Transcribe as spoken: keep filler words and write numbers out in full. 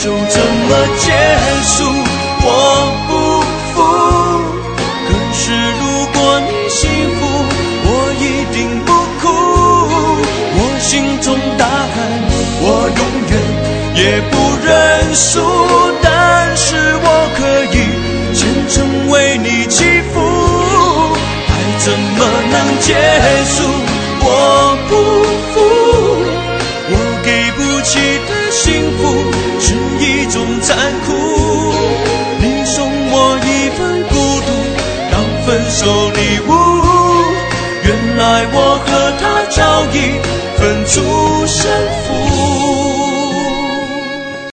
就这么结束，我不服。可是如果你幸福，我一定不哭。我心中大海，我永远也不认输，但是我可以虔诚为你祈福。爱怎么能结束？我不服。我给不起的幸福是一种残酷，你送我一份孤独当分手礼物，原来我和他早已分出胜负。